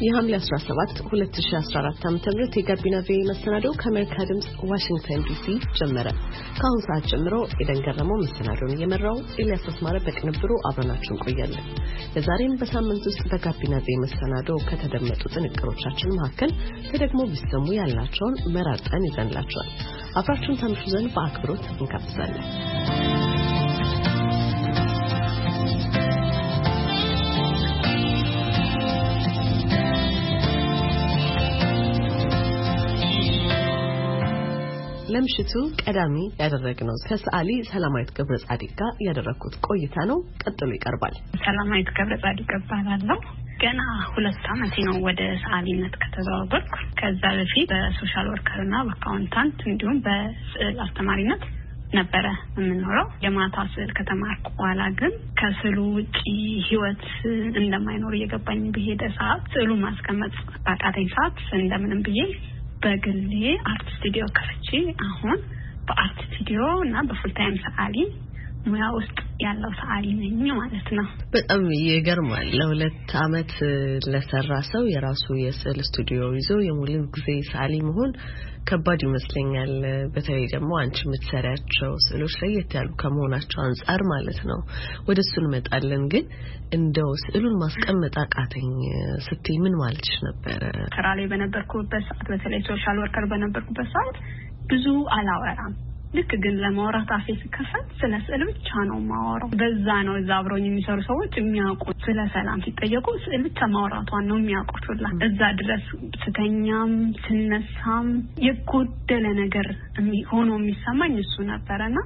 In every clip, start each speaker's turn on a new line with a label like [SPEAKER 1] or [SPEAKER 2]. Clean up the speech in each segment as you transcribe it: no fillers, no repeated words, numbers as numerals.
[SPEAKER 1] የሐምሌ 17 2014 ዓ.ም የጋቢና ቪኦኤ መሰናዶ ከአሜሪካ ድምጽ ዋሽንግተን ዲሲ ጀመረ። ከአሁን ሰዓት ጀምሮ ኤደን ገረመው መሰናዶውን እየመራው ኤልያስ አስማረ በቅንብሩ አብረናችሁ እንቆያለን። ለዛሬም በሳምንት ውስጥ በጋቢና ቪኦኤ መሰናዶ ከተደመጡ ጥንቅሮቻችን መካከል ተደግሞ ቢሰሙ ያላቸውን መራርጠን ይዘንላችኋል። አብራችሁን ታምሹ ዘንድ በአክብሮት እንጋብዛለን። ለምሽቱ ቀዳሚ ያደረግነው ከሰዓሊ ሰላማዊት ገብረጻዲቅ ጋር ያደረኩት ቆይታ ነው። ቀጥሎ ይቀርባል።
[SPEAKER 2] ሰላማዊት ገብረጻዲቅ እባላለሁ። ገና 2 አመት ነው ወደ ሰዓሊነት ከተዘዋወርኩ። ከዛ በፊት በሶሻል ወርከርና በአካውንታንት እንዲሁም በስዕል አስተማሪነት ነበረ የምኖረው። የማታ ስዕል ከተማርኩ በኋላ ግን ከስዕሉ ውጪ ህይወት እንደማይኖር እየገባኝ በሄደ ሰዓት ስዕሉ ማስቀመጥ ባቃተኝ ሰዓት እንደምንም ብዬ በግሌ አርት ስቱዲዮ ከፍቼ አሁን በአርት ስቱዲዮ እና በፉል ታይም ሰዓሊ ሙያ ውስጥ ያለው ሰዓሊ ነኝ ማለት ነው።
[SPEAKER 1] በጣም ይገርማል። ለ2 አመት ለሰራ ሰው የራሱ የስዕል ስቱዲዮ ይዞ የሙሉ ጊዜ ሰዓሊ መሆን ከባድ ይመስለኛል። በተለይ ደግሞ አንቺ የምትሰሪያቸው ስዕሎች ለየት ያሉ ከመሆናቸው አንፃር ማለት ነው። ወደሱ እንመጣለን። ግን እንደው ስዕሉን ማስቀመጥ አቃተኝ ስትይ ምን ማለትሽ ነበር?
[SPEAKER 2] ስራ ላይ በነበርኩበት ሰዓት በተለይ ሶሻል ወርከር በነበርኩበት ሰዓት ብዙ አላወራም። ልክ ግን ለማውራት አፌ ሲከፈት ስለ ስዕል ብቻ ነው ማወራው። በዛ ነው እዛ አብረውኝ የሚሰሩ ሰዎች የሚያውቁት ስለ ሰላም ሲጠየቁ ስዕል ብቻ ማውራቷን ነው የሚያውቁት ሁላ። እዛ ድረስ ስተኛም ስነሳም የጎደለ ነገር ሆኖ የሚሰማኝ እሱ ነበርና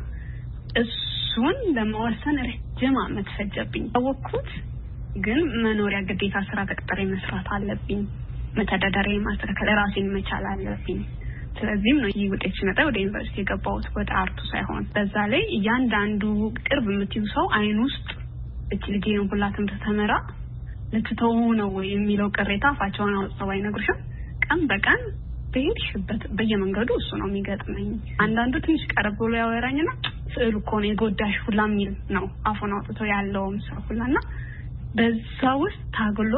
[SPEAKER 2] እሱን ለመወሰን ረጅም አመት ፈጀብኝ። ታወኩት ግን መኖሪያ ግዴታ ስራ ተቀጥሬ መስራት አለብኝ። መተዳደሪያ ማስተካከል ራሴን መቻል አለብኝ። ስለዚህ ነው ይውጤች መጣ ወደ ዩኒቨርሲቲ የገባሁት ወደ አርቱ ሳይሆን። በዛ ላይ ያንዳንዱ ቅርብ የምትዩ ሰው አይን ውስጥ እቺ ልጅ ነው ሁላ ትምህርት ተመራ ለትተው ነው የሚለው ቅሬታ አፋቸውን አውጥተው አይነግሩሽም። ቀን በቀን በሄድሽበት በየመንገዱ እሱ ነው የሚገጥመኝ። አንዳንዱ ትንሽ ቀረብ ብሎ ያወራኝና ስዕሉ እኮ ነው የጎዳሽ ሁላ የሚል ነው አፉን አውጥተው ያለውም ሰው ሁላና በዛ ውስጥ ታግሎ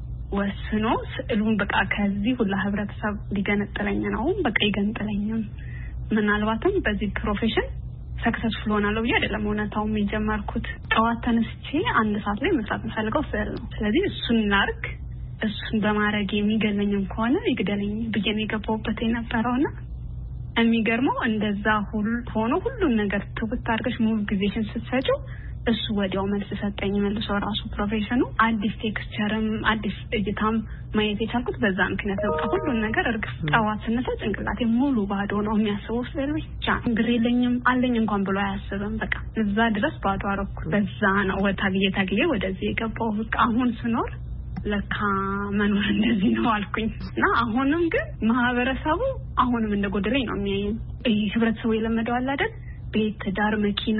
[SPEAKER 2] ወስኖ ስዕሉን በቃ ከዚህ ሁላ ህብረተሰብ ሊገነጥለኝ ነው በቃ ይገንጥለኝም። ምናልባትም በዚህ ፕሮፌሽን ሰክሰስፉል ሆናለሁ ብዬ አይደለም እውነታው የጀመርኩት። ጠዋት ተነስቼ 1 ሰዓት ላይ መስራት የምፈልገው ስዕል ነው። ስለዚህ እሱን ላርግ፣ እሱን በማድረግ የሚገለኝም ከሆነ ይግደለኝ ብዬ ነው የገባሁበት የነበረውና የሚገርመው እንደዛ ሆኖ ሁሉን ነገር ትውት አድርገሽ ሙሉ ጊዜሽን ስትሰጪው እሱ ወዲያው መልስ ሰጠኝ። መልሶ ራሱ ፕሮፌሽኑ አዲስ ቴክስቸርም አዲስ እይታም ማየት የቻልኩት በዛ ምክንያት ነው። ሁሉን ነገር እርግፍ ጠዋት ስነሳ ጭንቅላቴ ሙሉ ባዶ ነው የሚያስበው ስዕል ብቻ። ግሬለኝም አለኝ እንኳን ብሎ አያስብም። በቃ እዛ ድረስ ባዶ አረኩ። በዛ ነው ታግዬ ወደዚህ የገባው። በቃ አሁን ስኖር ለካ መኖር እንደዚህ ነው አልኩኝ። እና አሁንም ግን ማህበረሰቡ አሁንም እንደጎደለኝ ነው የሚያየኝ። ህብረተሰቡ የለመደው አለ አይደል ቤት ዳር መኪና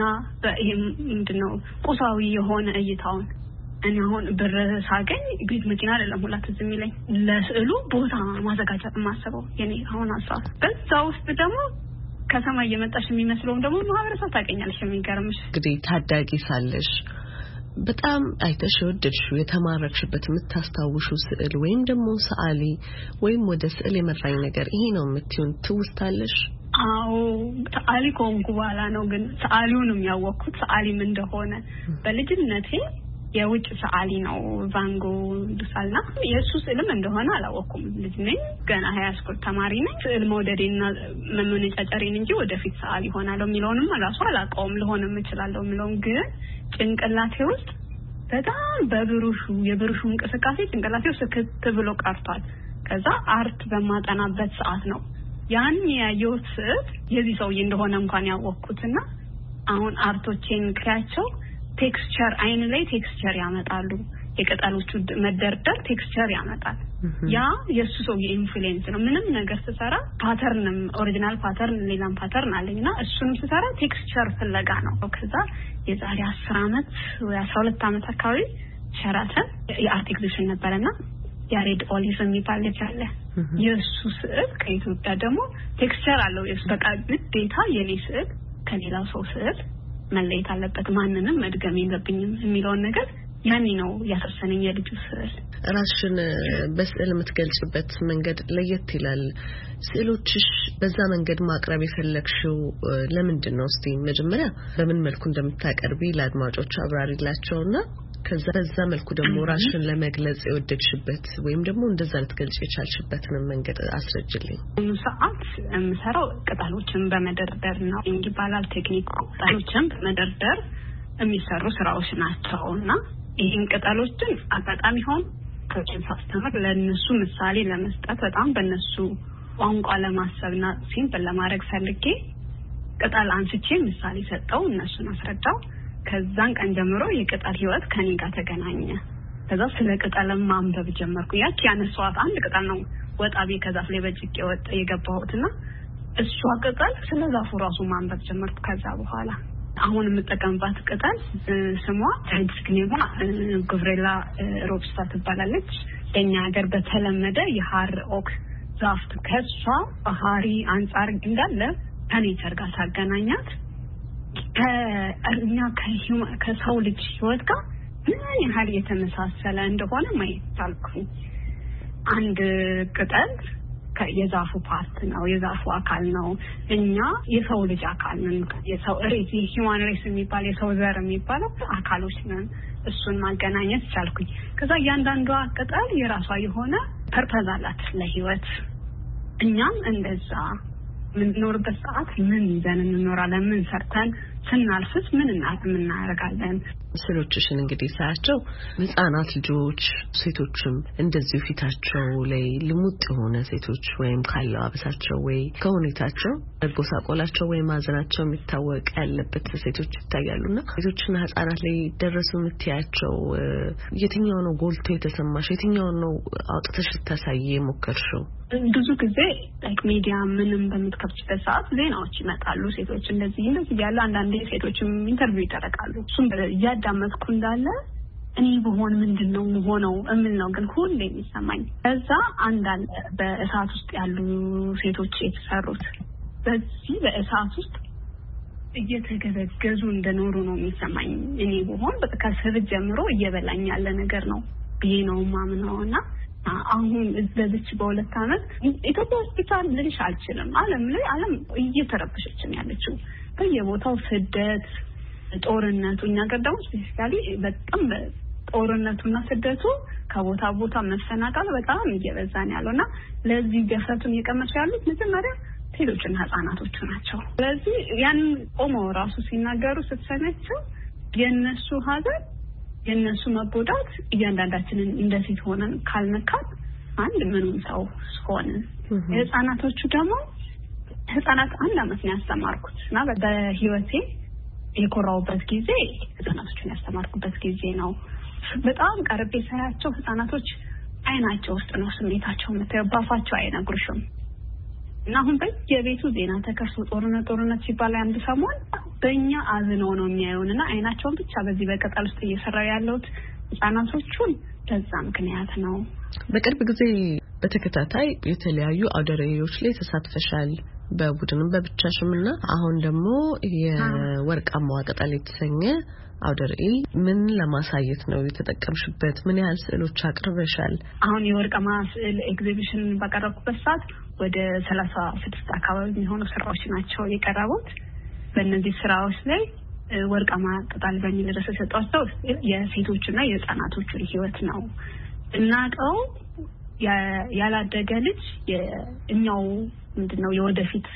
[SPEAKER 2] ምንድነው ቁሳዊ የሆነ እይታውን። እኔ አሁን ብር ሳገኝ ቤት መኪና አይደለም ሁላ ትዝ የሚለኝ ለስዕሉ ቦታ ማዘጋጀት ማሰበው የኔ አሁን ሐሳብ። በዛ ውስጥ ደግሞ ከሰማይ የመጣሽ የሚመስለው ደግሞ ማህበረሰብ ታገኛለሽ። የሚገርምሽ
[SPEAKER 1] እንግዲህ ታዳጊ ሳለሽ በጣም አይተሽ ወደድሽው የተማረክሽበት የምታስታውሽው ስዕል ወይም ደግሞ ሰዓሊ ወይም ወደ ስዕል የመራኝ ነገር ይሄ ነው የምትዩን ትውስታለሽ?
[SPEAKER 2] አዎ ሰዓሊ ኮንኩ በኋላ ነው ግን ሰዓሊውንም ያወቅኩት ሰዓሊም እንደሆነ። በልጅነቴ የውጭ ሰዓሊ ነው ቫንጎ ዱሳልና የሱ ስዕልም እንደሆነ አላወቅኩም። ልጅ ነኝ ገና ሃይስኩል ተማሪ ነኝ። ስዕል መውደዴና መመነጫጨሬን እንጂ ወደፊት ሰዓሊ ሆናለሁ የሚለውንም ራሱ አላውቀውም። ልሆንም እችላለሁ የሚለውን ግን ጭንቅላቴ ውስጥ በጣም የብሩሹ እንቅስቃሴ ጭንቅላቴ ውስጥ ስክት ብሎ ቀርቷል። ከዛ አርት በማጠናበት ሰዓት ነው ያን ያየሁት የዚህ ሰውዬ እንደሆነ እንኳን ያወቅኩትና አሁን አርቶቼን ክራቸው ቴክስቸር አይን ላይ ቴክስቸር ያመጣሉ። የቅጠሎቹ መደርደር ቴክስቸር ያመጣል። ያ የሱ ሰውዬ ኢንፍሉዌንስ ነው። ምንም ነገር ስሰራ ፓተርንም ኦሪጂናል ፓተርን ሌላም ፓተርን አለኝና እሱንም ስሰራ ቴክስቸር ፍለጋ ነው። ከዛ የዛሬ 10 አመት ወይ 12 አመት አካባቢ ሸራተን የአርት ኤግዚቢሽን ነበርና ያሬድ ኦሊቭ የሚባል ልጅ አለ። የሱ ስዕል ከኢትዮጵያ ደግሞ ቴክስቸር አለው። በቃ ግዴታ የኔ ስዕል ከሌላው ሰው ስዕል መለየት አለበት፣ ማንንም መድገም የለብኝም የሚለውን ነገር ያኔ ነው ያተሰነኝ የልጁ ስዕል።
[SPEAKER 1] ራስሽን በስዕል የምትገልጽበት መንገድ ለየት ይላል። ስዕሎችሽ በዛ መንገድ ማቅረብ የፈለግሽው ለምንድን ነው? እስቲ መጀመሪያ በምን መልኩ እንደምታቀርቢ ለአድማጮች አብራሪላቸውና ከዛ በዛ መልኩ ደግሞ ራስሽን ለመግለጽ የወደድሽበት ወይም ደግሞ እንደዛ ልትገልጽ የቻልሽበትን መንገድ አስረጅልኝ።
[SPEAKER 2] ሰዓት የምሰራው ቅጠሎችን በመደርደር ነው ይባላል ቴክኒክ። ቅጠሎችን በመደርደር የሚሰሩ ስራዎች ናቸውና ይሄን ቅጠሎችን አጋጣሚ ሆን ከሳስተምር ለነሱ ምሳሌ ለመስጠት በጣም በነሱ ቋንቋ ለማሰብና ሲምፕል ለማድረግ ፈልጌ ቅጠል አንስቼ ምሳሌ ሰጠው፣ እነሱን አስረዳው። ከዛን ቀን ጀምሮ የቅጠል ህይወት ከኔ ጋር ተገናኘ። ከዛ ስለ ቅጠል ማንበብ ጀመርኩ። ያቺ ያነሷት አንድ ቅጠል ነው ወጣቤ ከዛፍ ላይ በጭቄ ወጣ የገባሁትና እሷ ቅጠል ስለ ዛፉ ራሱ ማንበብ ጀመርኩ። ከዛ በኋላ አሁን የምጠቀምባት ቅጠል ስሟ ትራንስክኔባ ጉብሬላ ሮብስታ ትባላለች። በእኛ ሀገር በተለመደ የሐር ኦክ ዛፍ ከሷ ባህሪ አንፃር እንዳለ ከኔቸር ጋር ታገናኛት ከእኛ ከሰው ልጅ ህይወት ጋር ምን ያህል የተመሳሰለ እንደሆነ ማየት ቻልኩኝ። አንድ ቅጠል የዛፉ ፓርት ነው፣ የዛፉ አካል ነው። እኛ የሰው ልጅ አካል ነን። የሰው ሬስ ሂውማን ሬስ የሚባል የሰው ዘር የሚባለው አካሎች ነን። እሱን ማገናኘት ቻልኩኝ። ከዛ እያንዳንዷ ቅጠል የራሷ የሆነ ፐርፐዝ አላት ለህይወት። እኛም እንደዛ ምን ኖርበት ሰዓት ምን ይዘን እንኖራለን፣ ምን ሰርተን ስናልፍስ ምን እናደርጋለን።
[SPEAKER 1] ስዕሎችሽን እንግዲህ ሳያቸው ህፃናት ልጆች ሴቶችም እንደዚህ ፊታቸው ላይ ልሙጥ የሆነ ሴቶች ወይም ካለው አበሳቸው ወይ ከሁኔታቸው ጎሳቆላቸው ወይ ማዘናቸው የሚታወቅ ያለበት ሴቶች ይታያሉና ሴቶችና ህፃናት ላይ ደረሱ የምትያቸው የትኛው ነው ጎልቶ የተሰማሽ? የትኛው ነው አውጥተሽ ልታሳይ የሞከርሽው?
[SPEAKER 2] ብዙ ጊዜ ላይክ ሚዲያ ምንም በምትከፍችበት ሰዓት ዜናዎች ይመጣሉ። ሴቶች እንደዚህ ያለ አንዳንድ ሴቶችም ኢንተርቪው ይደረጋሉ። እሱም ያዳመጥኩ እንዳለ እኔ በሆን ምንድነው ሆነው እምን ነው ግን ሁሌ የሚሰማኝ እዛ አንዳንድ በእሳት ውስጥ ያሉ ሴቶች የተሰሩት በዚህ በእሳት ውስጥ እየተገዘገዙ እንደኖሩ ነው የሚሰማኝ። እኔ በሆን በቃ ከስር ጀምሮ እየበላኝ ያለ ነገር ነው ብዬ ነው ማምነውና አሁን በዚች በሁለት አመት ኢትዮጵያ ሆስፒታል ልልሽ አልችልም። ዓለም እየተረበሸች ነው ያለችው። በየቦታው ስደት፣ ጦርነቱ እኛ ጋር ደግሞ ስፔሻሊ በጣም ጦርነቱና ስደቱ ከቦታ ቦታ መፈናቀል በጣም እየበዛ ነው ያለውና ለዚህ ገፈቱን እየቀመሱ ያሉት መጀመሪያ ሴቶችና ህፃናቶች ናቸው። ስለዚህ ያን ቆመው ራሱ ሲናገሩ ስትሰማቸው የነሱ ሀዘን የነሱ መጎዳት እያንዳንዳችንን እንደዚህ ሆነን ካልነካት አንድ ምንም ሰው ሆነን ህፃናቶቹ ደግሞ ህፃናት አንድ አመት ነው ያስተማርኩት እና በህይወቴ የኮራውበት ጊዜ ህፃናቶችን ያስተማርኩበት ጊዜ ነው። በጣም ቀርቤ ሳያቸው ህፃናቶች አይናቸው ውስጥ ነው ስሜታቸው መተባፋቸው አይነግሩሽም። እና አሁን በየቤቱ ዜና ተከፍቶ ጦርነት ሲባል አንድ ሰሞን በእኛ አዝነው ነው የሚያዩንና አይናቸውን ብቻ በዚህ በቅጠል ውስጥ እየሰራው ያለውት ህፃናቶቹን በዛ ምክንያት ነው።
[SPEAKER 1] በቅርብ ጊዜ በተከታታይ የተለያዩ አውደሬዎች ላይ ተሳትፈሻል፣ በቡድንም በብቻሽምና አሁን ደግሞ የወርቃማው ቅጠል የተሰኘ አውደሬ ምን ለማሳየት ነው የተጠቀምሽበት? ምን ያህል ስዕሎች አቅርበሻል?
[SPEAKER 2] አሁን የወርቃማ ስዕል ኤግዚቢሽን ባቀረብኩበት ሰዓት ወደ 36 አካባቢ የሚሆኑ ስራዎች ናቸው የቀረቡት። በእነዚህ ስራዎች ላይ ወርቃማ ቅጠል በሚል ርዕስ የተሰጠው የሴቶችና የህፃናቶች ህይወት ነው። እናቀው ያላደገ ልጅ የኛው ምንድነው የወደፊት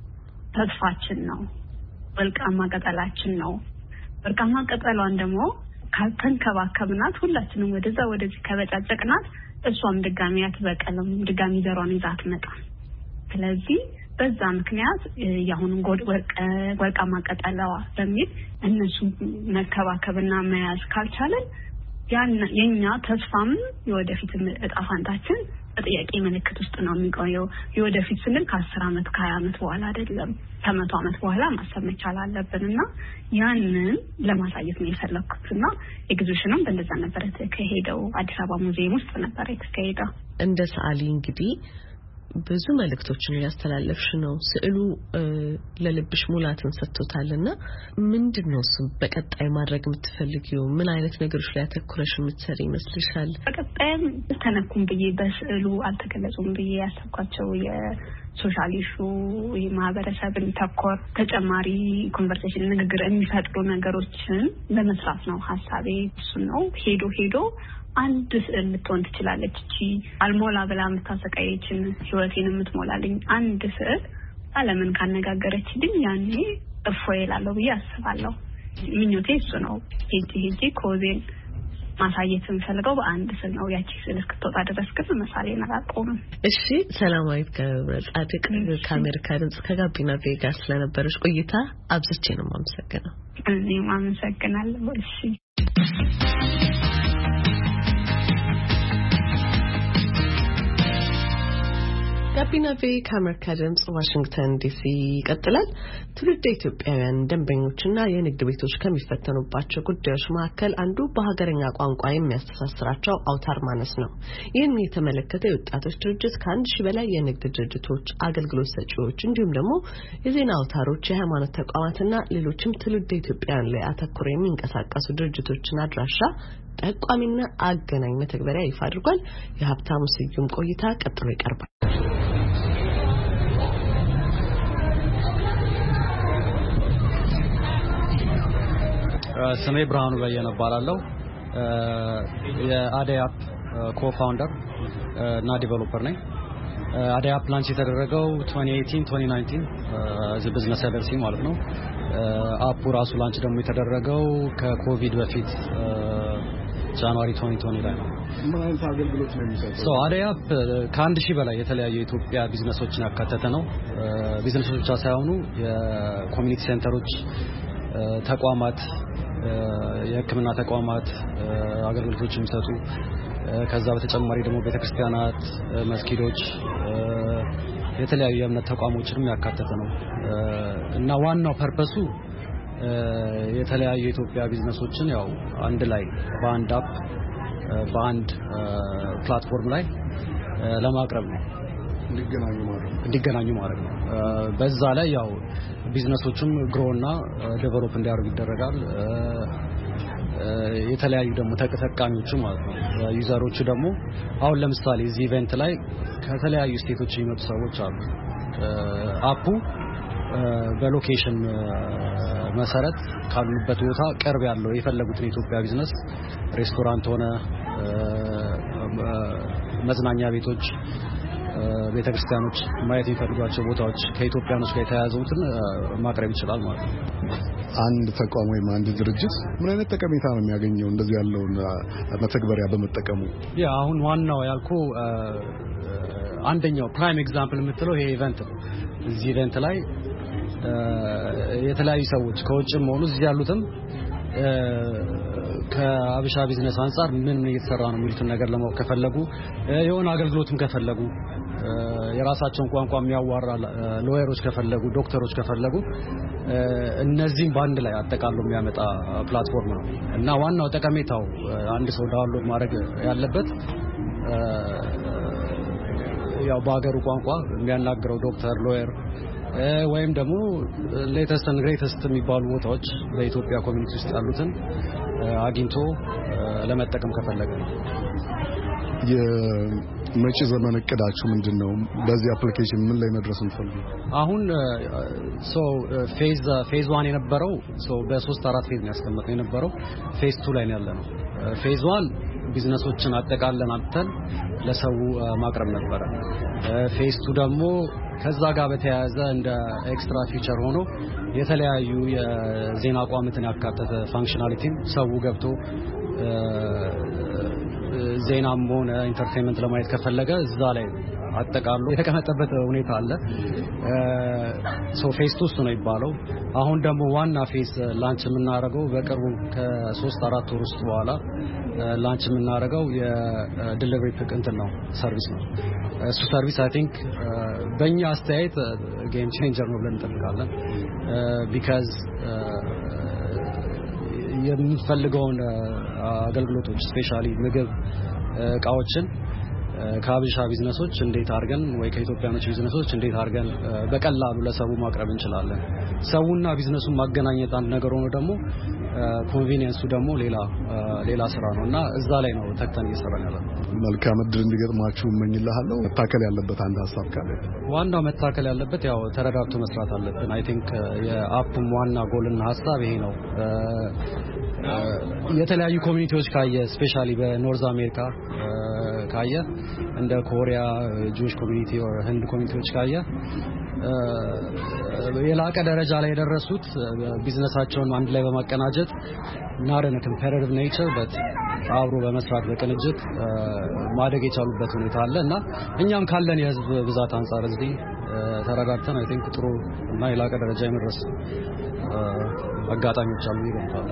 [SPEAKER 2] ተስፋችን ነው፣ ወርቃማ ቅጠላችን ነው። ወርቃማ ቅጠሏን ደግሞ ካልተንከባከብናት ሁላችንም ወደዚህ ከበጫጨቅናት እሷም ድጋሚ አትበቀልም፣ ድጋሚ ዘሯን ይዛ አትመጣም። ስለዚህ በዛ ምክንያት ያሁኑን ወርቃማ ቅጠላዋ በሚል እነሱ መከባከብና መያዝ ካልቻለን የኛ ተስፋም የወደፊት እጣ ፈንታችን በጥያቄ ምልክት ውስጥ ነው የሚቆየው። የወደፊት ስንል ከ10 አመት ከ20 አመት በኋላ አይደለም፣ ከ100 አመት በኋላ ማሰብ መቻል አለብንና ያንን ለማሳየት ነው የፈለኩትና ኤግዚቢሽኑም በእንደዛ ነበር የተካሄደው። አዲስ አበባ ሙዚየም ውስጥ ነበር የተካሄደው።
[SPEAKER 1] እንደ ሰዓሊ እንግዲህ ብዙ መልእክቶችን ያስተላለፍሽ ነው ስዕሉ ለልብሽ ሙላትን ሰጥቶታልና ምንድነው እሱ በቀጣይ ማድረግ የምትፈልጊው ምን አይነት ነገሮች ላይ አተኩረሽ የምትሰሪ ይመስልሻል
[SPEAKER 2] በቀጣይም ተነኩም ብዬ በስዕሉ አልተገለጹም ብዬ ያሰብኳቸው የሶሻል ኢሹ የማህበረሰብን ተኮር ተጨማሪ ኮንቨርሴሽን ንግግር የሚፈጥሩ ነገሮችን ለመስራት ነው ሐሳቤ እሱ ነው ሄዶ አንድ ስዕል ልትሆን ትችላለች እቺ አልሞላ ብላ የምታሰቃየችን ህይወቴን የምትሞላልኝ አንድ ስዕል ዓለምን ካነጋገረችልኝ ያኔ እፎይ እላለሁ ብዬ አስባለሁ ምኞቴ እሱ ነው ሄጂ ኮዜን ማሳየት የምፈልገው በአንድ ስዕል ነው ያቺ ስዕል እስክትወጣ ድረስ ግን መሳሌን አላቆምም
[SPEAKER 1] እሺ ሰላማዊት ገብረጻድቅ ከአሜሪካ ድምጽ ከጋቢና ቬጋ ስለነበረሽ ቆይታ አብዝቼ ነው የማመሰግነው
[SPEAKER 2] እኔም አመሰግናለሁ እሺ
[SPEAKER 1] ጋቢና ቬ ከአሜሪካ ድምጽ ዋሽንግተን ዲሲ ይቀጥላል ትውልደ ኢትዮጵያውያን ደንበኞችና የንግድ ቤቶች ከሚፈተኑባቸው ጉዳዮች መካከል አንዱ በሀገረኛ ቋንቋ የሚያስተሳስራቸው አውታር ማነስ ነው ይህን የተመለከተ የወጣቶች ድርጅት ከ1000 በላይ የንግድ ድርጅቶች አገልግሎት ሰጪዎች እንዲሁም ደግሞ የዜና አውታሮች የሃይማኖት ተቋማትና ሌሎችም ትውልደ ኢትዮጵያውያን ላይ አተኩረው የሚንቀሳቀሱ ድርጅቶችን አድራሻ ጠቋሚና አገናኝ መተግበሪያ ይፋ አድርጓል የሀብታሙ ስዩም ቆይታ ቀጥሎ ይቀርባል
[SPEAKER 3] ስሜ ብርሃኑ በየነ እባላለሁ የአደይ አፕ ኮፋውንደር እና ዲቨሎፐር ነኝ አደይ አፕ ላንች የተደረገው 2018-2019 as a business LLC ማለት ነው አፑ ራሱ ላንች ደግሞ የተደረገው ከኮቪድ በፊት ጃንዋሪ 2020 ላይ ነው
[SPEAKER 4] ምን አይነት አገልግሎት ነው የሚሰጠው
[SPEAKER 3] አደይ አፕ ከ1000 በላይ የተለያዩ የኢትዮጵያ ቢዝነሶችን ያካተተ ነው ቢዝነሶች ብቻ ሳይሆኑ የኮሚኒቲ ሴንተሮች ተቋማት የሕክምና ተቋማት አገልግሎቶች የሚሰጡ ከዛ በተጨማሪ ደግሞ ቤተክርስቲያናት መስጊዶች የተለያዩ የእምነት ተቋሞችንም ያካተተ ነው እና ዋናው ፐርፐሱ የተለያዩ የኢትዮጵያ ቢዝነሶችን ያው አንድ ላይ በአንድ አፕ በአንድ ፕላትፎርም ላይ ለማቅረብ ነው እንዲገናኙ ማድረግ ነው በዛ ላይ ያው ቢዝነሶቹም ግሮና ዴቨሎፕ እንዲያደርጉ ይደረጋል የተለያዩ ደግሞ ተጠቃሚዎቹ ማለት ነው ዩዘሮቹ ደግሞ አሁን ለምሳሌ እዚህ ኢቨንት ላይ ከተለያዩ ስቴቶች የሚመጡ ሰዎች አሉ አፑ በሎኬሽን መሰረት ካሉበት ቦታ ቅርብ ያለው የፈለጉትን የኢትዮጵያ ቢዝነስ ሬስቶራንት ሆነ መዝናኛ ቤቶች ቤተክርስቲያኖች ማየት የሚፈልጓቸው ቦታዎች ከኢትዮጵያኖች ጋር የተያያዙትን ማቅረብ ይችላል ማለት ነው
[SPEAKER 4] አንድ ተቋም ወይም አንድ ድርጅት ምን አይነት ጠቀሜታ ነው የሚያገኘው እንደዚህ ያለውን መተግበሪያ በመጠቀሙ
[SPEAKER 3] ያ አሁን ዋናው ያልኩ አንደኛው ፕራይም ኤግዛምፕል የምትለው ይሄ ኢቨንት ነው እዚህ ኢቨንት ላይ የተለያዩ ሰዎች ከውጭም ሆኑ እዚህ ያሉትም ከአብሻ ቢዝነስ አንፃር ምን እየተሰራ ነው የሚሉትን ነገር ለማወቅ ከፈለጉ የሆነ አገልግሎትም ከፈለጉ የራሳቸውን ቋንቋ የሚያዋራ ሎየሮች ከፈለጉ ዶክተሮች ከፈለጉ እነዚህም ባንድ ላይ አጠቃሎ የሚያመጣ ፕላትፎርም ነው እና ዋናው ጠቀሜታው አንድ ሰው ዳውንሎድ ማድረግ ያለበት ያው በአገሩ ቋንቋ የሚያናግረው ዶክተር ሎየር ወይም ደግሞ ሌተስት and greatest የሚባሉ ቦታዎች በኢትዮጵያ ኮሚኒቲ ውስጥ ያሉትን አግኝቶ ለመጠቀም ከፈለገ ነው
[SPEAKER 4] የመጪ ዘመን እቅዳችሁ ምንድነው በዚህ አፕሊኬሽን ምን ላይ መድረስ እንፈልጋለን
[SPEAKER 3] አሁን ፌዝ 1 የነበረው በ3-4 ፌዝ ነው ያስቀመጠው የነበረው ፌዝ 2 ላይ ነው ያለነው ፌዝ 1 ቢዝነሶችን አጠቃለን አጥተን ለሰው ማቅረብ ነበር ፌዝ 2 ደግሞ ከዛ ጋር በተያያዘ እንደ ኤክስትራ ፊቸር ሆኖ የተለያዩ የዜና ቋምትን ያካተተ ፋንክሽናሊቲን ሰው ገብቶ ዜናም ሆነ ኢንተርቴይንመንት ለማየት ከፈለገ እዛ ላይ አጠቃሎ የተቀመጠበት ሁኔታ አለ ፌዝ 2 ነው ይባላል አሁን ደግሞ ዋና ፌዝ ላንች የምናደርገው በቅርቡ ከ3-4 ወር ውስጥ በኋላ ላንች የምናደርገው የዲሊቨሪ እንትን ነው ሰርቪስ ነው እሱ ሰርቪስ አይ ቲንክ በእኛ አስተያየት ጌም ቼንጀር ነው ብለን እንጠብቃለን ቢካዝ የምንፈልገውን አገልግሎቶች ስፔሻሊ ምግብ እቃዎችን ከአበሻ ቢዝነሶች እንዴት አድርገን ወይ ከኢትዮጵያኖች ቢዝነሶች እንዴት አድርገን በቀላሉ ለሰው ማቅረብ እንችላለን። ሰውና ቢዝነሱን ማገናኘት አንድ ነገር ሆኖ ደግሞ ኮንቬኒየንሱ ደግሞ ሌላ ስራ ነውና እዛ ላይ ነው ተክተን እየሰራን ያለው።
[SPEAKER 4] መልካም እድል እንዲገጥማችሁ እመኝልሃለሁ። መታከል ያለበት አንድ ሀሳብ ካለ
[SPEAKER 3] ዋናው መታከል ያለበት ያው ተረዳድቶ መስራት አለብን። አይ ቲንክ የአፕም ዋና ጎልና ሀሳብ ይሄ ነው። የተለያዩ ኮሚኒቲዎች ካየ ስፔሻሊ በኖርዝ አሜሪካ ካየ እንደ ኮሪያ ጁዊሽ ኮሚኒቲ or ህንድ ኮሚኒቲዎች ካየ የላቀ ደረጃ ላይ የደረሱት ቢዝነሳቸውን አንድ ላይ በማቀናጀት not in a competitive nature but አብሮ በመስራት በቅንጅት ማደግ የቻሉበት ሁኔታ አለና እኛም ካለን የህዝብ ብዛት አንፃር እዚህ ተረጋግተን አይ ቲንክ ጥሩ እና የላቀ ደረጃ የመድረስ አጋጣሚዎች አሉ ይገኛሉ።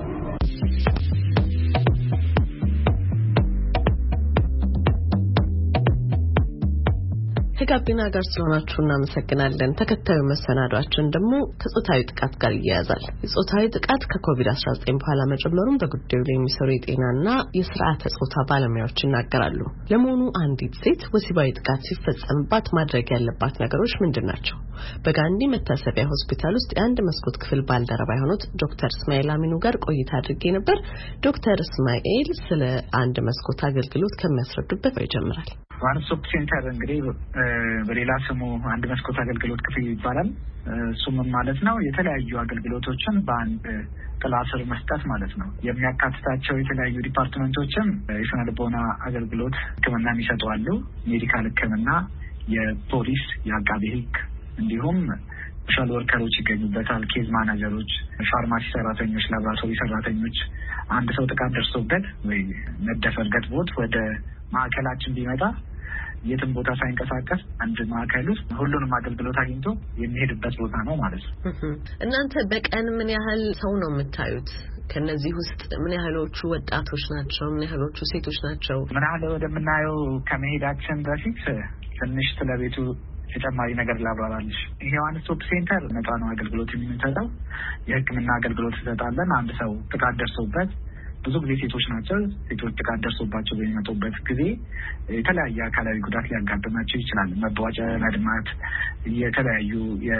[SPEAKER 1] ከጋቢና ጋር ስለሆናችሁ እናመሰግናለን። ተከታዩ መሰናዷችን ደግሞ ከጾታዊ ጥቃት ጋር ይያያዛል። የጾታዊ ጥቃት ከኮቪድ-19 በኋላ መጨመሩን በጉዳዩ ላይ የሚሰሩ የጤናና የስርዓተ ጾታ ባለሙያዎች ይናገራሉ። ለመሆኑ አንዲት ሴት ወሲባዊ ጥቃት ሲፈጸምባት ማድረግ ያለባት ነገሮች ምንድናቸው? በጋንዲ መታሰቢያ ሆስፒታል ውስጥ የአንድ መስኮት ክፍል ባልደረባ የሆኑት ዶክተር እስማኤል አሚኑ ጋር ቆይታ አድርጌ ነበር። ዶክተር እስማኤል ስለ አንድ መስኮት አገልግሎት ከሚያስረዱበት ይጀምራል።
[SPEAKER 5] ዋን ስቶፕ ሴንተር እንግዲህ በሌላ ስሙ አንድ መስኮት አገልግሎት ክፍል ይባላል። እሱም ማለት ነው የተለያዩ አገልግሎቶችን በአንድ ጥላ ስር መስጠት ማለት ነው። የሚያካትታቸው የተለያዩ ዲፓርትመንቶችም የስነ ልቦና አገልግሎት ሕክምና የሚሰጡ አሉ። ሜዲካል ሕክምና፣ የፖሊስ፣ የአቃቤ ሕግ እንዲሁም ሶሻል ወርከሮች ይገኙበታል። ኬዝ ማናጀሮች፣ ፋርማሲ ሰራተኞች፣ ላብራቶሪ ሰራተኞች አንድ ሰው ጥቃት ደርሶበት ወይ መደፈር ገጥሞት ወደ ማዕከላችን ቢመጣ የትም ቦታ ሳይንቀሳቀስ አንድ ማዕከል ውስጥ ሁሉንም አገልግሎት አግኝቶ የሚሄድበት ቦታ ነው ማለት ነው።
[SPEAKER 1] እናንተ በቀን ምን ያህል ሰው ነው የምታዩት? ከነዚህ ውስጥ ምን ያህሎቹ ወጣቶች ናቸው? ምን ያህሎቹ ሴቶች ናቸው?
[SPEAKER 5] ምን ያህል ወደምናየው ከመሄዳችን በፊት ትንሽ ስለቤቱ ተጨማሪ ነገር ላብራራልሽ። ይሄ ዋን ስቶፕ ሴንተር ነፃ ነው አገልግሎት የምንሰጠው። የሕክምና አገልግሎት እንሰጣለን። አንድ ሰው ጥቃት ደርሶበት ብዙ ጊዜ ሴቶች ናቸው። ሴቶች ጥቃት ደርሶባቸው በሚመጡበት ጊዜ የተለያየ አካላዊ ጉዳት ሊያጋጥማቸው ይችላል። መቧጨ፣ መድማት፣ የተለያዩ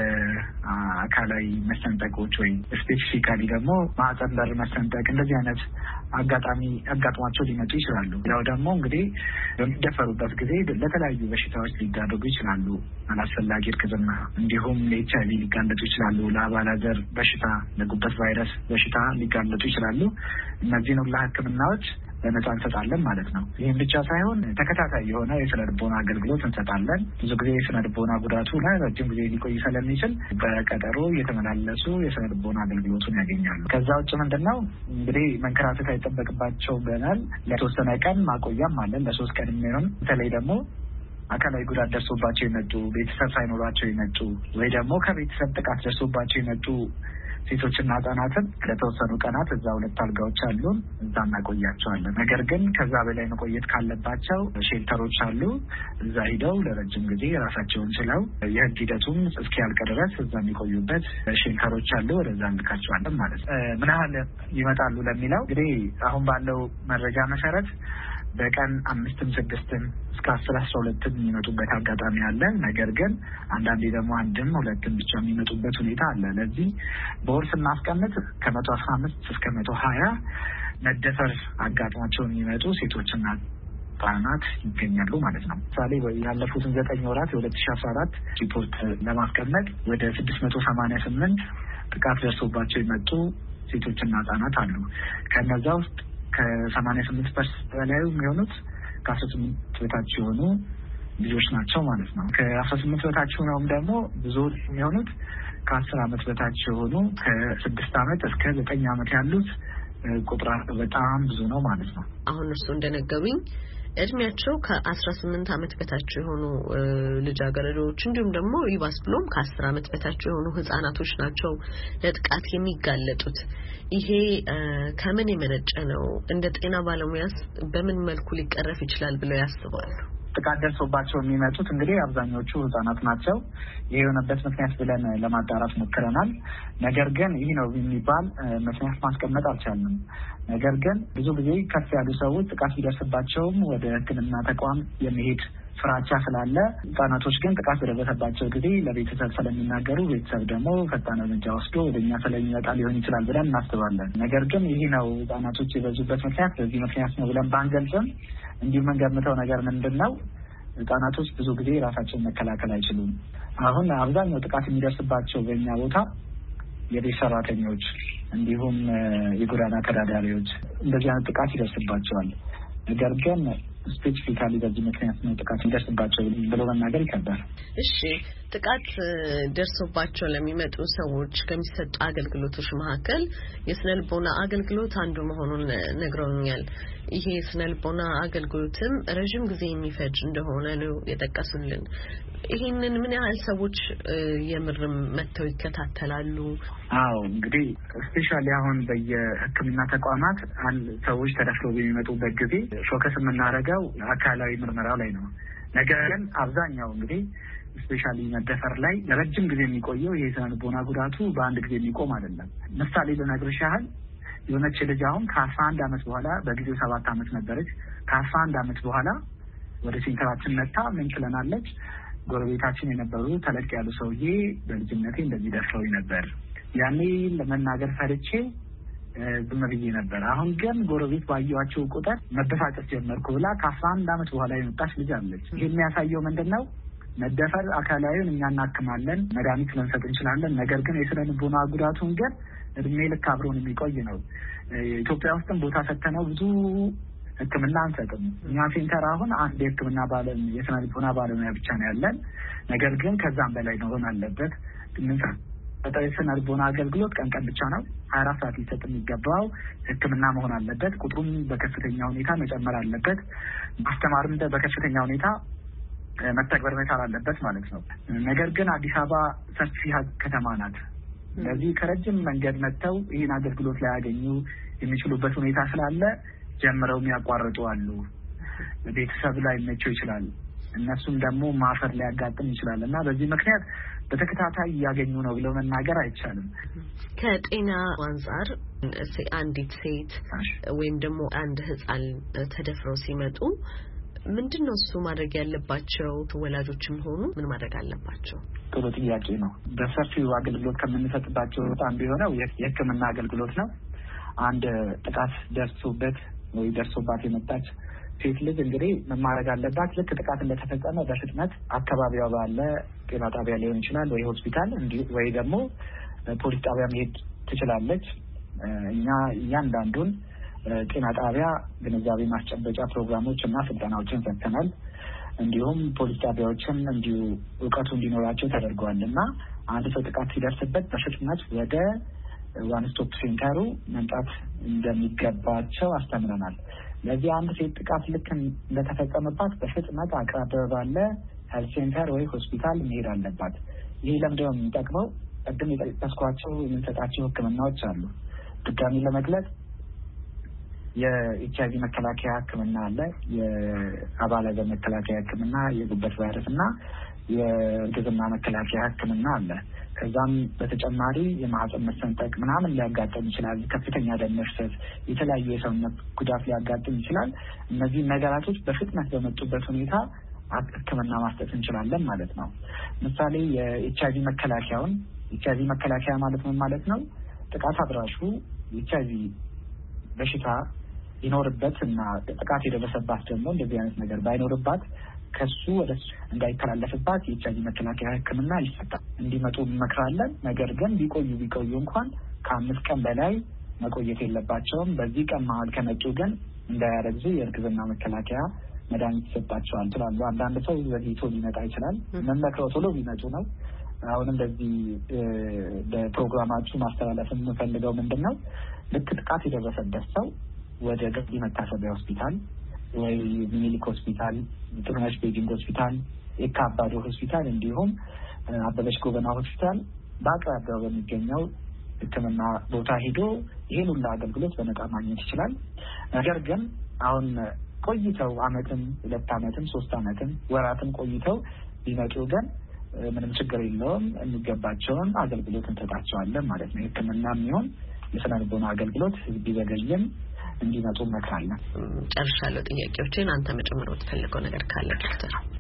[SPEAKER 5] የአካላዊ መሰንጠቆች ወይ ስፔሲፊካሊ ደግሞ ማህፀን በር መሰንጠቅ እንደዚህ አይነት አጋጣሚ አጋጥሟቸው ሊመጡ ይችላሉ። ያው ደግሞ እንግዲህ በሚደፈሩበት ጊዜ ለተለያዩ በሽታዎች ሊዳረጉ ይችላሉ። አላስፈላጊ እርግዝና፣ እንዲሁም ለኤችአይቪ ሊጋለጡ ይችላሉ። ለአባላዘር በሽታ፣ ለጉበት ቫይረስ በሽታ ሊጋለጡ ይችላሉ። እነዚህን ሁሉ ሕክምናዎች በነጻ እንሰጣለን ማለት ነው። ይህም ብቻ ሳይሆን ተከታታይ የሆነ የስነ ልቦና አገልግሎት እንሰጣለን። ብዙ ጊዜ የስነ ልቦና ጉዳቱ ላይ ረጅም ጊዜ ሊቆይ ስለሚችል በቀጠሮ እየተመላለሱ የስነ ልቦና አገልግሎቱን ያገኛሉ። ከዛ ውጭ ምንድነው እንግዲህ መንከራተት አይጠበቅባቸውም ብለናል። ለተወሰነ ቀን ማቆያም አለን፣ ለ3 ቀን የሚሆን በተለይ ደግሞ አካላዊ ጉዳት ደርሶባቸው የመጡ ቤተሰብ ሳይኖራቸው የመጡ ወይ ደግሞ ከቤተሰብ ጥቃት ደርሶባቸው የመጡ ሴቶችና ህጻናትን ለተወሰኑ ቀናት እዛ 2 አልጋዎች አሉን፣ እዛ እናቆያቸዋለን። ነገር ግን ከዛ በላይ መቆየት ካለባቸው ሼልተሮች አሉ። እዛ ሂደው ለረጅም ጊዜ ራሳቸውን ችለው የህግ ሂደቱም እስኪያልቅ ድረስ እዛ የሚቆዩበት ሼልተሮች አሉ። ወደዛ እንልካቸዋለን ማለት ነው። ምን ያህል ይመጣሉ ለሚለው እንግዲህ አሁን ባለው መረጃ መሰረት በቀን 5ም 6ም እስከ 10-12 የሚመጡበት አጋጣሚ አለ። ነገር ግን አንዳንዴ ደግሞ 1ም 2ም ብቻ የሚመጡበት ሁኔታ አለ። ለዚህ በወር ስናስቀምጥ ከ115 እስከ 120 መደፈር አጋጥሟቸው የሚመጡ ሴቶችና ህጻናት ይገኛሉ ማለት ነው። ምሳሌ ያለፉትን 9 ወራት የ2014 ሪፖርት ለማስቀመጥ ወደ 688 ጥቃት ደርሶባቸው የመጡ ሴቶችና ህጻናት አሉ። ከነዛ ውስጥ ከ88% በላይ የሚሆኑት ከ18 በታች የሆኑ ልጆች ናቸው ማለት ነው። ከ18 በታች ሆነውም ደግሞ ብዙዎች የሚሆኑት ከ10 ዓመት በታች የሆኑ ከ6 ዓመት እስከ 9 ዓመት ያሉት ቁጥራቸው በጣም ብዙ ነው ማለት ነው።
[SPEAKER 1] አሁን እርሱ እንደነገሩኝ እድሜያቸው ከ18 ዓመት በታች የሆኑ ልጃገረዶች እንዲሁም ደግሞ ይባስ ብሎም ከ10 ዓመት በታች የሆኑ ህጻናቶች ናቸው ለጥቃት የሚጋለጡት። ይሄ ከምን የመነጨ ነው? እንደ ጤና ባለሙያስ በምን መልኩ ሊቀረፍ ይችላል ብለው ያስባሉ?
[SPEAKER 5] ጥቃት ደርሶባቸው የሚመጡት እንግዲህ አብዛኞቹ ህጻናት ናቸው። ይሄ የሆነበት ምክንያት ብለን ለማጣራት ሞክረናል። ነገር ግን ይህ ነው የሚባል ምክንያት ማስቀመጥ አልቻልንም። ነገር ግን ብዙ ጊዜ ከፍ ያሉ ሰዎች ጥቃት ቢደርስባቸውም ወደ ሕክምና ተቋም የመሄድ ፍራቻ ስላለ ህጻናቶች ግን ጥቃት በደረሰባቸው ጊዜ ለቤተሰብ ስለሚናገሩ ቤተሰብ ደግሞ ፈጣን እርምጃ ወስዶ ወደኛ ስለሚመጣ ሊሆን ይችላል ብለን እናስባለን። ነገር ግን ይህ ነው ህጻናቶች የበዙበት ምክንያት በዚህ ምክንያት ነው ብለን ባንገልጽም እንዲሁ የምንገምተው ነገር ምንድን ነው? ህጻናቶች ብዙ ጊዜ ራሳቸውን መከላከል አይችሉም። አሁን አብዛኛው ጥቃት የሚደርስባቸው በእኛ ቦታ የቤት ሰራተኞች እንዲሁም የጎዳና ተዳዳሪዎች እንደዚህ አይነት ጥቃት ይደርስባቸዋል። ነገር ግን ስፔሲፊካሊ በዚህ ምክንያት ነው ጥቃት ይደርስባቸው ብሎ መናገር ይከብዳል።
[SPEAKER 1] እሺ፣ ጥቃት ደርሶባቸው ለሚመጡ ሰዎች ከሚሰጡ አገልግሎቶች መካከል የስነልቦና አገልግሎት አንዱ መሆኑን ነግረውኛል። ይሄ የስነልቦና አገልግሎትም ረጅም ጊዜ የሚፈጅ እንደሆነ ነው የጠቀሱልን። ይሄንን ምን ያህል ሰዎች የምርም መተው ይከታተላሉ?
[SPEAKER 5] አዎ እንግዲህ ስፔሻሊ አሁን በየሕክምና ተቋማት ሰዎች ተደፍረው በሚመጡበት ጊዜ ፎከስ የምናደርገው አካላዊ ምርመራው ላይ ነው። ነገር ግን አብዛኛው እንግዲህ ስፔሻሊ መደፈር ላይ ለረጅም ጊዜ የሚቆየው ይሄ ስነልቦና ጉዳቱ በአንድ ጊዜ የሚቆም አይደለም። ምሳሌ ልነግርሽ ያህል የሆነች ልጅ አሁን ከ11 ዓመት በኋላ በጊዜው 7 ዓመት ነበረች። ከ11 ዓመት በኋላ ወደ ሴንተራችን መጣ። ምን ትለናለች? ጎረቤታችን የነበሩ ተለቅ ያሉ ሰውዬ በልጅነቴ እንደዚህ ደፍረውኝ ነበር። ያኔ ለመናገር ፈርቼ ዝም ብዬ ነበር። አሁን ግን ጎረቤት ባየኋቸው ቁጥር መበሳጨት ጀመርኩ ብላ ከ11 ዓመት በኋላ የመጣች ልጅ አለች። ይሄ የሚያሳየው ምንድን ነው? መደፈር አካላዊውን እኛ እናክማለን፣ መድኃኒት ልንሰጥ እንችላለን። ነገር ግን የስነልቦና ጉዳቱን ግን እድሜ ልክ አብሮን የሚቆይ ነው። ኢትዮጵያ ውስጥም ቦታ ሰጥተነው ብዙ ሕክምና አንሰጥም። እኛ ሴንተር አሁን አንድ የሕክምና የስነልቦና ባለሙያ ብቻ ነው ያለን። ነገር ግን ከዛም በላይ መሆን አለበት። የስነልቦና አገልግሎት ቀን ብቻ ነው 24 ሰዓት ሊሰጥ የሚገባው ሕክምና መሆን አለበት። ቁጥሩም በከፍተኛ ሁኔታ መጨመር አለበት። ማስተማርም በከፍተኛ ሁኔታ መተግበር መቻል አለበት ማለት ነው። ነገር ግን አዲስ አበባ ሰፊ ከተማ ናት። ስለዚህ ከረጅም መንገድ መጥተው ይህን አገልግሎት ላያገኙ የሚችሉበት ሁኔታ ስላለ ጀምረው የሚያቋርጡ አሉ። ቤተሰብ ላይ መቸው ይችላል። እነሱም ደግሞ ማፈር ሊያጋጥም ይችላል እና በዚህ ምክንያት በተከታታይ እያገኙ ነው ብለው መናገር አይቻልም።
[SPEAKER 1] ከጤና አንጻር አንዲት ሴት ወይም ደግሞ አንድ ህፃን ተደፍረው ሲመጡ ምንድነው እሱ ማድረግ ያለባቸው? ወላጆችም ሆኑ ምን ማድረግ አለባቸው?
[SPEAKER 5] ጥሩ ጥያቄ ነው። በሰፊው አገልግሎት ከምንሰጥባቸው አንዱ የሆነው የሕክምና አገልግሎት ነው። አንድ ጥቃት ደርሶባት የመጣች ሴት ልጅ እንግዲህ ምን ማድረግ አለባት? ልክ ጥቃት እንደተፈጸመ በፍጥነት አካባቢዋ ባለ ጤና ጣቢያ ሊሆን ይችላል ወይ ሆስፒታል ወይ ደግሞ ፖሊስ ጣቢያ መሄድ ትችላለች። እኛ እያንዳንዱን ጤና ጣቢያ ግንዛቤ ማስጨበጫ ፕሮግራሞች እና ስልጠናዎችን ሰጥተናል። እንዲሁም ፖሊስ ጣቢያዎችን እንዲሁ እውቀቱ እንዲኖራቸው ተደርገዋል እና አንድ ሰው ጥቃት ሲደርስበት በፍጥነት ወደ ዋን ስቶፕ ሴንተሩ መምጣት እንደሚገባቸው አስተምረናል። ለዚህ አንድ ሴት ጥቃት ልክ እንደተፈጸመባት በፍጥነት አቅራቢያ ባለ ሄልት ሴንተር ወይ ሆስፒታል መሄድ አለባት። ይህ ለምንድነው የሚጠቅመው? ቅድም የጠቀስኳቸው የምንሰጣቸው ሕክምናዎች አሉ። ድጋሚ ለመግለጽ የኤችአይቪ መከላከያ ሕክምና አለ፣ የአባለዘር መከላከያ ሕክምና፣ የጉበት ቫይረስ እና የእርግዝና መከላከያ ሕክምና አለ። ከዛም በተጨማሪ የማህፀን መሰንጠቅ ምናምን ሊያጋጥም ይችላል። ከፍተኛ ደም መፍሰስ፣ የተለያዩ የሰውነት ጉዳት ሊያጋጥም ይችላል። እነዚህ ነገራቶች በፍጥነት በመጡበት ሁኔታ ሕክምና ማስጠት እንችላለን ማለት ነው። ምሳሌ የኤችአይቪ መከላከያውን ኤችአይቪ መከላከያ ማለት ምን ማለት ነው? ጥቃት አድራሹ ኤችአይቪ በሽታ ይኖርበት እና ጥቃት የደረሰባት ደግሞ እንደዚህ አይነት ነገር ባይኖርባት ከሱ ወደ እንዳይተላለፍባት የኤችአይቪ መከላከያ ሕክምና ይሰጣል። እንዲመጡ እንመክራለን። ነገር ግን ቢቆዩ እንኳን ከ5 ቀን በላይ መቆየት የለባቸውም። በዚህ ቀን መሀል ከመጡ ግን እንዳያረግዙ የእርግዝና መከላከያ መድኃኒት ይሰጣቸዋል ይችላሉ። አንዳንድ ሰው ዘግይቶ ሊመጣ ይችላል። መመክረው ቶሎ ቢመጡ ነው። አሁንም በዚህ በፕሮግራማችሁ ማስተላለፍ የምፈልገው ምንድን ነው? ልክ ጥቃት የደረሰበት ሰው ወደ ገቢ መታሰቢያ ሆስፒታል ወይ ሚኒሊክ ሆስፒታል፣ ጥሩነሽ ቤጂንግ ሆስፒታል፣ የካ አባዶ ሆስፒታል እንዲሁም አበበች ጎበና ሆስፒታል በአቅራቢያው በሚገኘው ሕክምና ቦታ ሄዶ ይህን ሁሉ አገልግሎት በነጻ ማግኘት ይችላል። ነገር ግን አሁን ቆይተው ዓመትም 2 ዓመትም 3 ዓመትም ወራትም ቆይተው ቢመጡ ግን ምንም ችግር የለውም። የሚገባቸውን አገልግሎት እንሰጣቸዋለን ማለት ነው። ሕክምና የሚሆን የስነልቦና አገልግሎት ቢዘገይም እንዲመጡ እንመክራለን።
[SPEAKER 1] ጨርሻለሁ ጥያቄዎችን። አንተ መጨመር የምትፈልገው ነገር ካለ ዶክተር?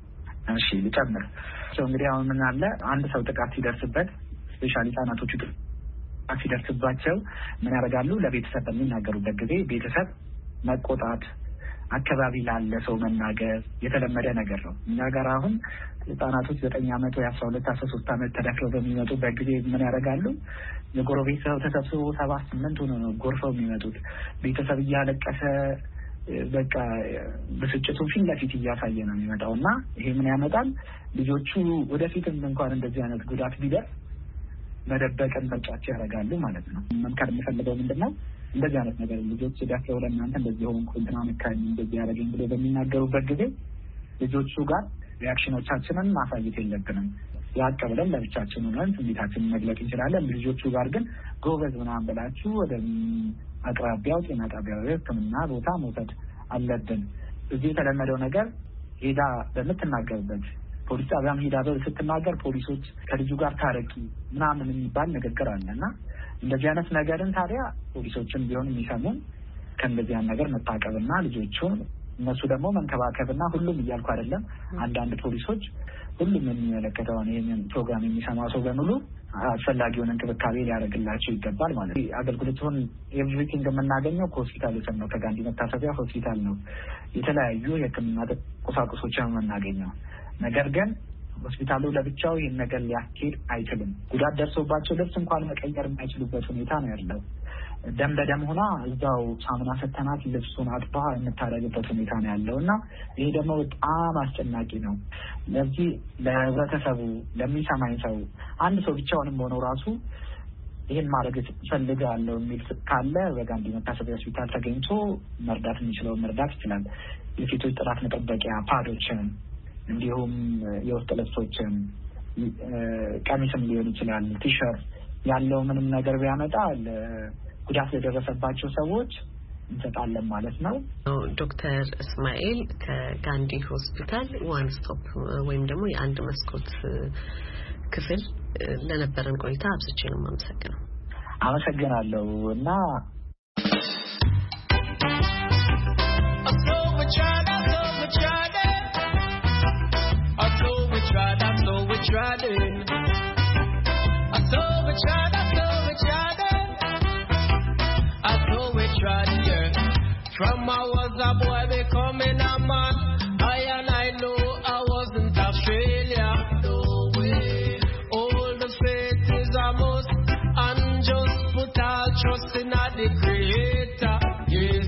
[SPEAKER 5] እሺ ልጨምር። እንግዲህ አሁን ምን አለ አንድ ሰው ጥቃት ሲደርስበት ስፔሻሊ ህጻናቶቹ ጥቃት ሲደርስባቸው ምን ያደርጋሉ? ለቤተሰብ በሚናገሩበት ጊዜ ቤተሰብ መቆጣት፣ አካባቢ ላለ ሰው መናገር የተለመደ ነገር ነው። እኛ ጋር አሁን ህጻናቶች 9 ዓመት ወይ 12 13 ዓመት ተደፍረው በሚመጡበት ጊዜ ምን ያደርጋሉ? የጎረቤት ሰው ተሰብስቦ 7-8 ሆኖ ነው ጎርፈው የሚመጡት። ቤተሰብ እያለቀሰ በቃ ብስጭቱ ፊት ለፊት እያሳየ ነው የሚመጣው እና ይሄ ምን ያመጣል? ልጆቹ ወደፊትም እንኳን እንደዚህ አይነት ጉዳት ቢደርስ መደበቅን ምርጫቸው ያደርጋሉ ማለት ነው። መምከር የሚፈልገው ምንድነው? እንደዚህ አይነት ነገር ልጆች ደፍረው ለእናንተ እንደዚህ ሆንኩ እንትና መካኝ እንደዚህ ያደረገኝ ብለው በሚናገሩበት ጊዜ ልጆቹ ጋር ሪአክሽኖቻችንን ማሳየት የለብንም። ያቀ ብለን ለብቻችን ሆነን ስሜታችንን መግለጽ እንችላለን። ልጆቹ ጋር ግን ጎበዝ ምናምን ብላችሁ ወደ አቅራቢያው ጤና ጣቢያው ሕክምና ቦታ መውሰድ አለብን። እዚህ የተለመደው ነገር ሄዳ በምትናገርበት ፖሊስ ጣቢያም ሄዳ ስትናገር ፖሊሶች ከልጁ ጋር ታረቂ ምናምን የሚባል ንግግር አለና እንደዚህ አይነት ነገርን ታዲያ ፖሊሶችን ቢሆን የሚሰሙን ከእንደዚህ አይነት ነገር መታቀብና ልጆቹን እነሱ ደግሞ መንከባከብና ሁሉም እያልኩ አይደለም። አንዳንድ ፖሊሶች ሁሉም የሚመለከተውን ይህንን ፕሮግራም የሚሰማ ሰው በሙሉ አስፈላጊውን እንክብካቤ ሊያደርግላቸው ይገባል ማለት ነው። አገልግሎቱን ኤቭሪቲንግ የምናገኘው ከሆስፒታሎች ነው። ከጋንዲ መታሰቢያ ሆስፒታል ነው የተለያዩ የሕክምና ቁሳቁሶችን የምናገኘው። ነገር ግን ሆስፒታሉ ለብቻው ይህን ነገር ሊያስኬድ አይችልም። ጉዳት ደርሶባቸው ልብስ እንኳን መቀየር የማይችሉበት ሁኔታ ነው ያለው። ደም በደም ሆና እዛው ሳሙና ሰተናት ልብሱን አጥባ የምታደርግበት ሁኔታ ነው ያለው እና ይሄ ደግሞ በጣም አስጨናቂ ነው። ለዚህ ለህብረተሰቡ ለሚሰማኝ ሰው አንድ ሰው ብቻውንም ሆነው ራሱ ይህን ማድረግ ፈልጋለሁ የሚል ካለ በጋንዲ መታሰቢያ ሆስፒታል ተገኝቶ መርዳት የሚችለውን መርዳት ይችላል። የሴቶች ጥራት መጠበቂያ ፓዶችን እንዲሁም የውስጥ ልብሶችን ቀሚስም ሊሆን ይችላል ቲሸርት ያለው ምንም ነገር ቢያመጣ ጉዳት ለደረሰባቸው ሰዎች እንሰጣለን ማለት ነው።
[SPEAKER 1] ዶክተር እስማኤል ከጋንዲ ሆስፒታል ዋን ስቶፕ ወይም ደግሞ የአንድ መስኮት ክፍል ለነበረን ቆይታ አብዝቼ ነው የማመሰግነው።
[SPEAKER 5] አመሰግናለሁ እና
[SPEAKER 6] From I was a boy becoming a man, I know I wasn't a failure. No way, all the faith is a must, and just put all trust in the Creator. Yes,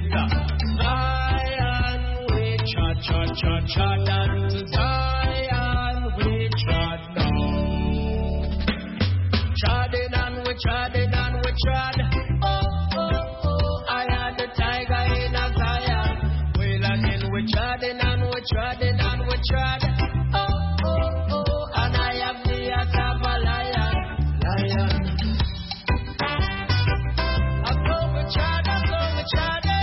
[SPEAKER 6] Zion we trod, trod, trod, trod, and to Zion we trod now. Trodding and we trodding and we trod. Treading and we tread, oh, oh, oh, and I have the heart of a lion, lion. I go we treading.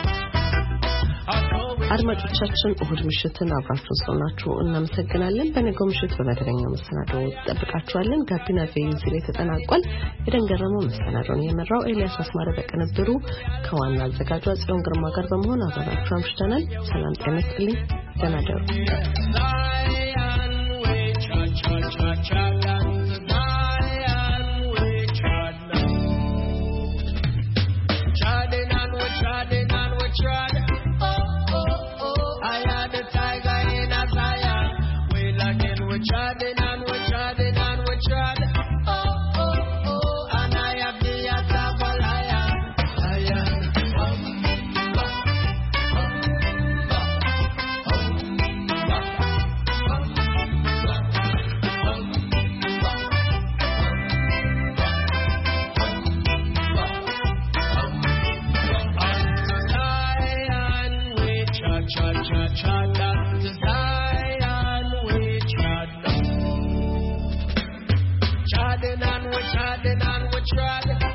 [SPEAKER 1] አድማጮቻችን እሁድ ምሽትን አብራችሁ ስለሆናችሁ እናመሰግናለን። በነገው ምሽት በመደበኛው መሰናዶ እንጠብቃችኋለን። ጋቢና ቪኦኤ ላይ ተጠናቋል። የደንገረመው መሰናዶን የመራው ኤልያስ አስማረ በቅንብሩ ከዋና አዘጋጇ ጽዮን ግርማ ጋር በመሆን አብራችሁ አምሽተናል። ሰላም ጤና ይስጥልኝ። ደህና ደሩ።
[SPEAKER 6] Treading and we treading and we tread, oh, oh, oh, and I have the heart of a lion, lion. Zion we trod, trod, trod, trod, Zion we trod. Treading and we tread.